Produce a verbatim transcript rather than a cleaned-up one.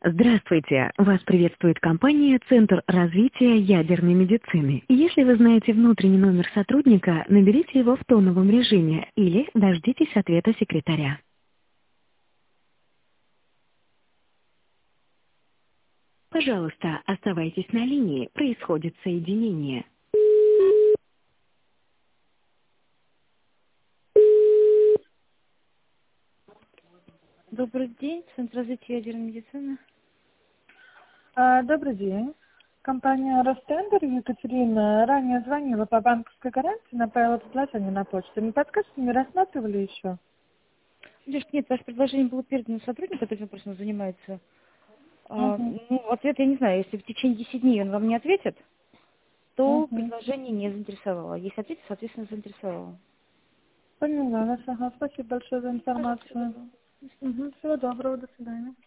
Здравствуйте! Вас приветствует компания «Центр развития ядерной медицины». Если вы знаете внутренний номер сотрудника, наберите его в тоновом режиме или дождитесь ответа секретаря. Пожалуйста, оставайтесь на линии, происходит соединение. Добрый день, Центр развития ядерной медицины. А, Добрый день. Компания Ростендер, Екатерина, ранее звонила по банковской гарантии, направила предложение на почту. Не подскажете, не рассматривали еще? Девушка, нет, ваше предложение было передано сотруднику, который вопросом занимается. А, Угу. ну, ответ я не знаю. Если в течение десяти дней он вам не ответит, то Угу. предложение не заинтересовало. Если ответит, соответственно, заинтересовало. Поняла вас. Ага, спасибо большое за Пожалуйста, информацию. добро. Угу. Всего доброго, до свидания.